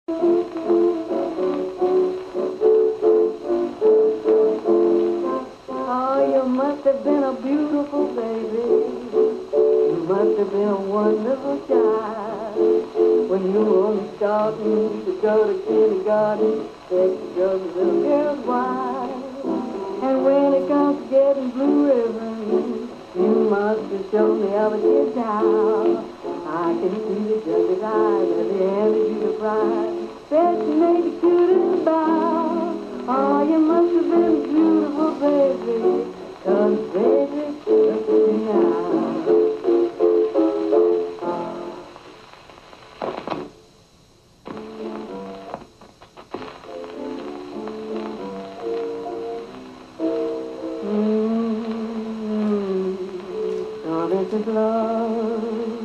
Oh, you must have been a beautiful baby. You must have been a wonderful child. When you were starting to go to kindergarten, that was a little girl's wife. And when it comes to getting blue ribbons, you must have shown the other kids how. I can see the judge's eyes as he handed you the prize. Bet you made the cutest bow. Oh, you must have been a beautiful baby. 'Cause baby, look at me now. So this is love.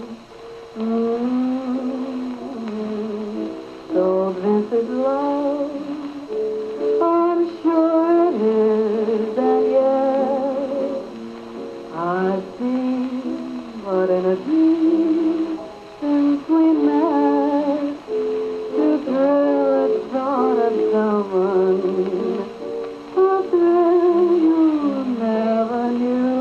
So this is love. I'm sure it is, and yes, I see what in a deep and sweetness to thrill the thought of someone, a thrill you never knew.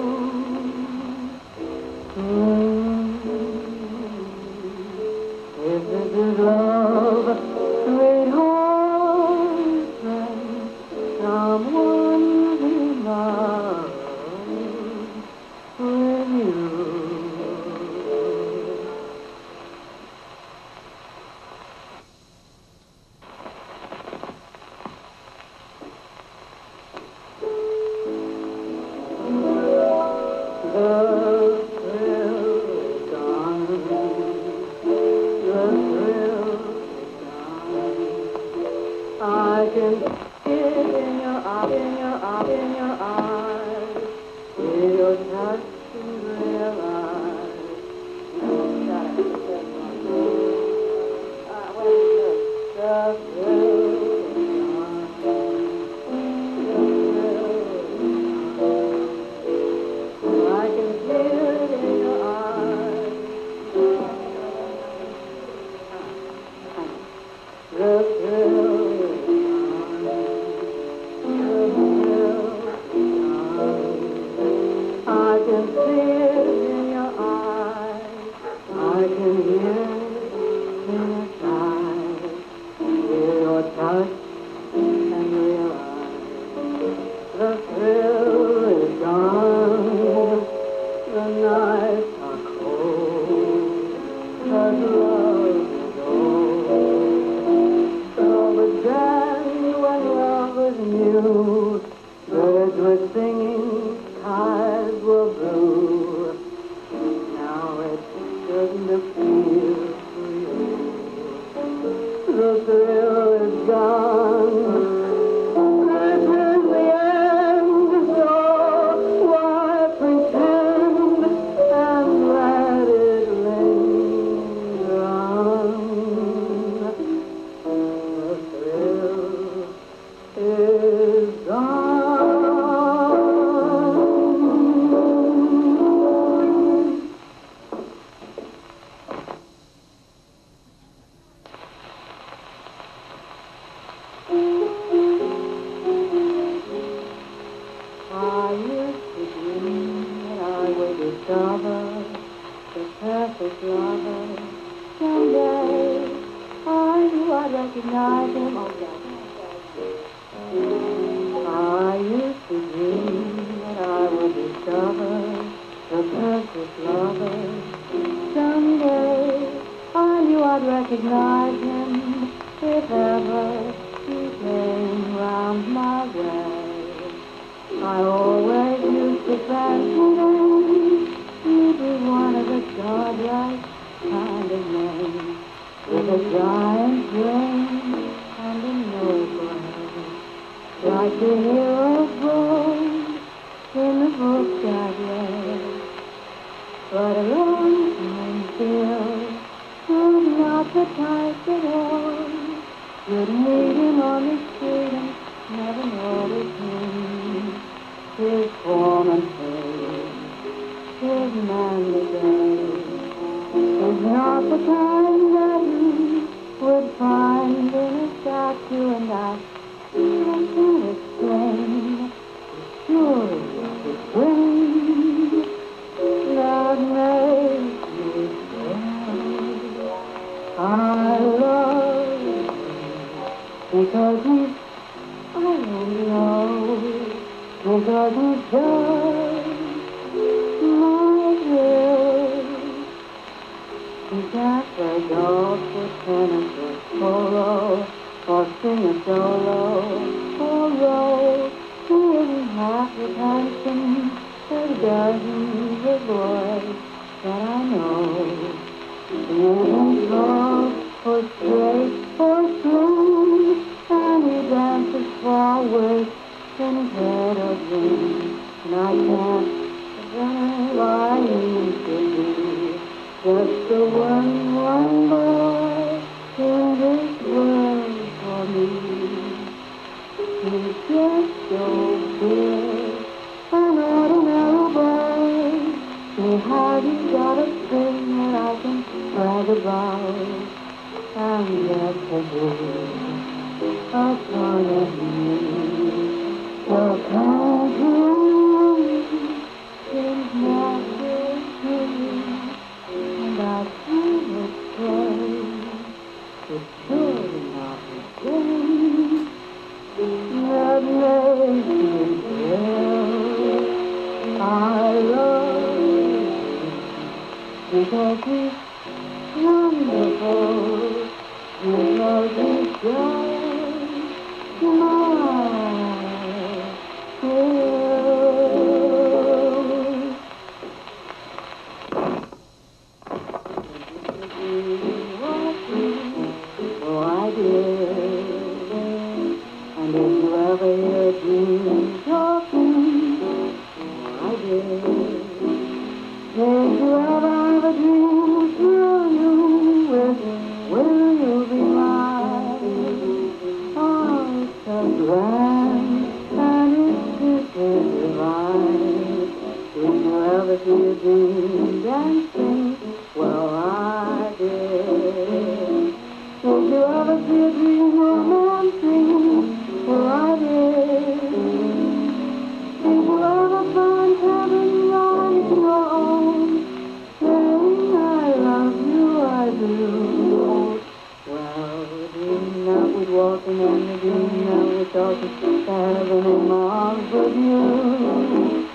If this is love, sweetheart, friend, someone who loves with you. The thrill is gone. The thrill is gone. I can see it in your eyes, in your eyes, in your eyes. Feel your touch and realize. The thrill is gone. I can feel it in your eyes. The thrill is gone. The thrill is gone. I can see it in your eyes. I can hear it in your sighs. Feel your touch and realize. The thrill is gone. The nights are cold. The love is old. So but then when love was new, birds were singing, skies were blue. Now it doesn't appeal to you. The thrill is gone. This is the end, so why pretend and let it linger on? The thrill is gone. I used to dream that I would discover the perfect lover. Someday I knew I'd recognize him. Oh, yeah. I used to dream that I would discover the perfect lover. Someday I knew I'd recognize him if ever he came round my way. I always used to fancy then he'd be one of the godlike kind of men, with a giant brain and a nose brain, like the hero's bones in the books I've read. But a long time still was not the type at all. You'd meet him on the street and never notice him. His form and face, his manly grace, is not the kind that you would find wind in a statue, and I can't explain the joy it brings that makes me feel I love him because he's, I don't know, because he's just my thrill. He can't play golf or tennis or polo or sing a solo or roll. He isn't half as handsome as dozens of boys that I know. He isn't tall or straight or slim, and he dances forward in his head or dreams. And I can't run why he should be just the one boy in this world for me. He's just so big, an ordinary boy. He hasn't got a thing that I can brag about, and yet to be a part of me. So come to me, it's natural to me, and I can't explain. It's surely not the same that makes me feel I love him because he's wonderful, because he's just my thrill. Oh, I did. And did you ever hear a dream talking? Oh, I did. Did you ever have a dream? Will you be mine? Oh, it's so grand, and it's divine. Did you ever see a dream dancing? Well, I did. Did you ever see a dream romancing? Well, I did. Did you ever find heaven on your own, saying I love you, I do? Well, the dream that was walking and the dream that was talking, heaven and Mars with you.